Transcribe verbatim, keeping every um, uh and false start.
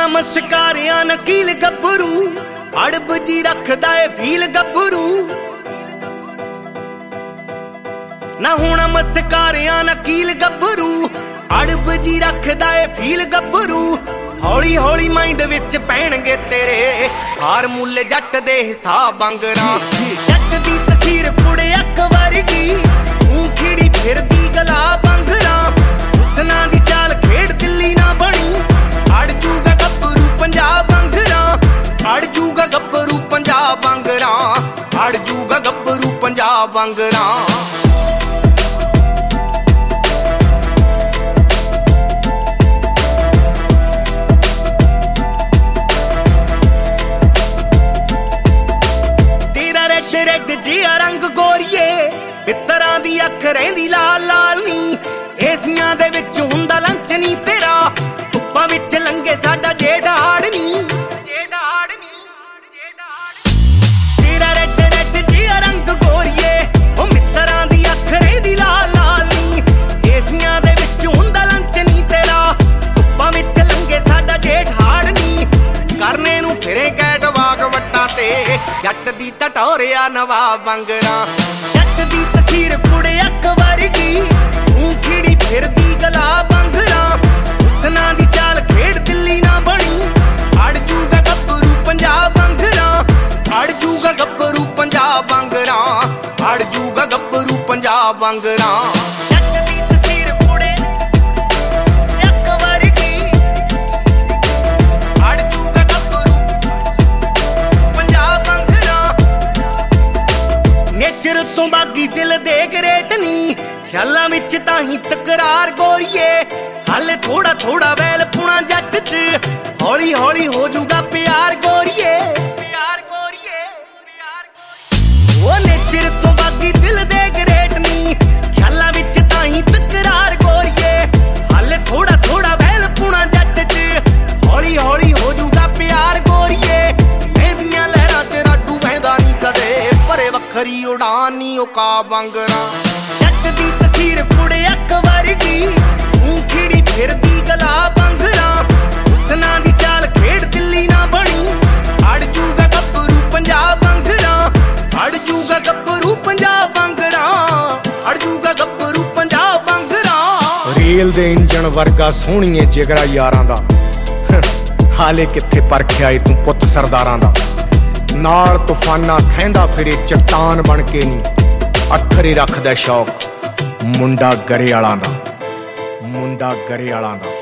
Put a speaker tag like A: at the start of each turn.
A: ਨਮਸਕਾਰਿਆਂ ਨਕੀਲ ਗੱਭਰੂ ਅੜਬ ਜੀ ਰੱਖਦਾ ਏ ਫੀਲ ਗੱਭਰੂ ਨਾ ਹੁਣ ਨਮਸਕਾਰਿਆਂ ਨਕੀਲ ਗੱਭਰੂ ਅੜਬ ਜੀ ਰੱਖਦਾ ਏ ਫੀਲ ਗੱਭਰੂ ਹੌਲੀ ਹੌਲੀ ਮਾਈਂਡ ਵਿੱਚ ਪੈਣਗੇ ਤੇਰੇ ਫਾਰਮੂਲੇ ਜੱਟ ਦੇ ਹਿਸਾਬ ਵਾਂਗਰਾਂ ਜੱਟ ਦੀ ਤਸਵੀਰ ਕੁੜੇ ਅੱਕ ਵਰਗੀ ਤੂੰ ਖਿੜੀ ਫਿਰਦੀ ਗਲਾ ਬੰਗਰਾਂ ਹੁਸਨਾਂ ਦੀ ਚਾਲ ਖੇਡ ਦਿੱਲੀ ਨਾ ਬਣੀ ਅੜ ਜੂਗਾ ਗੱਭਰੂ ਪੰਜਾਬ ਵਾਂਗਰਾਂ ਅੜ ਜੂਗਾ ਗੱਭਰੂ ਪੰਜਾਬ ਵਾਂਗਰਾਂ ਅੜ ਜੂਗਾ ਗੱਭਰੂ ਪੰਜਾਬ ਵਾਂਗਰਾਂ ਜਿਆ ਰੰਗ ਗੋਰੀਏ ਪਿੱਤਰਾਂ ਦੀ ਅੱਖ ਰਹਿੰਦੀ ਲਾਲ ਲਾਲ ਨੀ ਏਸੀਆਂ ਦੇ ਵਿੱਚ ਹੁੰਦਾ ਲੰਚ ਨੀ ਤੇਰਾ ਧੁੱਪਾਂ ਵਿੱਚ ਲੰਘੇ ਸਾਡਾ ਜਿਹੜਾ ਹਾੜ ਨੀ ਜਿਹੜਾ ਹਾੜ ਨੀ ਜਿਹੜਾ ਹਾੜ ਤੇਰਾ ਰੈੱਡ ਰੈੱਡ ਜਿਆ ਰੰਗ ਗੋਰੀਏ ਉਹ ਮਿੱਤਰਾਂ ਦੀ ਅੱਖ ਰਹਿੰਦੀ ਲਾਲ ਲਾਲ ਨੀ ਏਸੀਆਂ ਦੇ ਵਿੱਚ ਹੁੰਦਾ ਲੰਚ ਨੀ ਤੇਰਾ ਧੁੱਪਾਂ ਵਿੱਚ ਲੰਘੇ ਸਾਡਾ ਜਿਹੜਾ ਹਾੜ ਨੀ ਕਰਨੇ ਨੂੰ ਫਿਰੇ ਕੈਟ ਵਾਗ ਵੱਟਾਂ ਤੇ ਜੱਟ ਦੀ ਟਟੋਰਿਆ ਨਵਾਬ ਵਾਂਗਰਾਂ ਜੱਟ ਦੀ ਤਸਵੀਰ ਕੁੜੇ ਅੱਕ ਵਰਗੀ ਤੂੰ ਖਿੜੀ ਫਿਰਦੀ ਗਲਾ ਬੰਗਰਾਂ ਹੁਸਨਾਂ ਦੀ ਚਾਲ ਖੇਡ ਦਿੱਲੀ ਨਾ ਬਣੀ ਅੜ ਜੂਗਾ ਗੱਭਰੂ ਪੰਜਾਬ ਵਾਂਗਰਾਂ ਅੜ ਜੂਗਾ ਗੱਭਰੂ ਪੰਜਾਬ ਵਾਂਗਰਾਂ ਅੜ ਜੂਗਾ ਗੱਭਰੂ ਪੰਜਾਬ ਵਾਂਗਰਾਂ ਤੋਂ ਬਾਗੀ ਦਿਲ ਦੇ ਗਰੇਟ ਨੀ ਖਿਆਲਾਂ ਵਿੱਚ ਤਾਂ ਹੀ ਤਕਰਾਰ ਗੋਰੀਏ ਹਾਲੇ ਥੋੜਾ ਥੋੜਾ ਵੈਲ ਪੁਣਾ ਜੱਟ ਚ ਹੌਲੀ ਹੌਲੀ ਹੋ ਜੂਗਾ ਪਿਆਰ ਗੋਰੀਏ ਪਿਆਰ ਗੋਰੀਏ ਪਿਆਰ ਗੋਰੀਏ ਉਹ ਨੇਚਰ ਤੋਂ ਬਾਗੀ ਦਿਲ ਦੇ ਗਰੇਟ ਨੀ ਖਿਆਲਾਂ ਵਿੱਚ ਤਾਂ ਹੀ ਤਕਰਾਰ ਗੋਰੀਏ ਹਾਲੇ ਥੋੜਾ ਥੋੜਾ ਵੈਲ ਪੁਣਾ ਜੱਟ ਚ ਹੌਲੀ ਹੌਲੀ ਹੋ ਜੂਗਾ ਪਿਆਰ ਗੋਰੀਏ ਇਹਦੀਆਂ ਲਹਿਰਾਂ ਤੇ ਰਾਡੂ ਬਹਿੰਦਾ ਨੀ ਕਦੇ ਪਰੇ ਵੱਖਰੀ ਉਡਾਨ ਨੀ ਔਕਾ ਵਾਂਗਰਾਂ ਜੱਟ ਦੀ ਤਸਵੀਰ ਕੁੜੇ ਅੱਕ ਵਰਗੀ ਤੂੰ ਖਿੜੀ ਫਿਰਦੀ ਗਲਾ ਬੰਗਰਾਂ ਹੁਸਨਾਂ ਦੀ ਚਾਲ ਖੇਡ ਦਿੱਲੀ ਨਾ ਬਣੀ ਅੜ ਜੂਗਾ ਗੱਭਰੂ ਪੰਜਾਬ ਵਾਂਗਰਾਂ ਅੜ ਜੂਗਾ ਗੱਭਰੂ ਪੰਜਾਬ ਵਾਂਗਰਾਂ ਅੜ ਜੂਗਾ ਗੱਭਰੂ ਪੰਜਾਬ ਵਾਂਗਰਾਂ
B: ਰੇਲ ਦੇ ਇੰਜਣ ਵਰਗਾ ਸੋਹਣੀਏ ਜਿਗਰਾ ਯਾਰਾਂ ਦਾ ਹਾਲੇ ਕਿੱਥੇ ਪਰਖਿਆ ਏ ਤੂੰ ਪੁੱਤ ਸਰਦਾਰਾਂ ਦਾ ਨਾਲ ਤੂਫਾਨਾਂ ਖਹਿੰਦਾ ਫਿਰੇ ਚਟਾਨ ਬਣ ਕੇ ਨੀ ਅੱਖਰੇ ਰੱਖਦਾ ਸ਼ੌਕ ਮੁੰਡਾ ਗਰੇ ਵਾਲਾਂ ਦਾ ਮੁੰਡਾ ਗਰੇ ਵਾਲਾਂ ਦਾ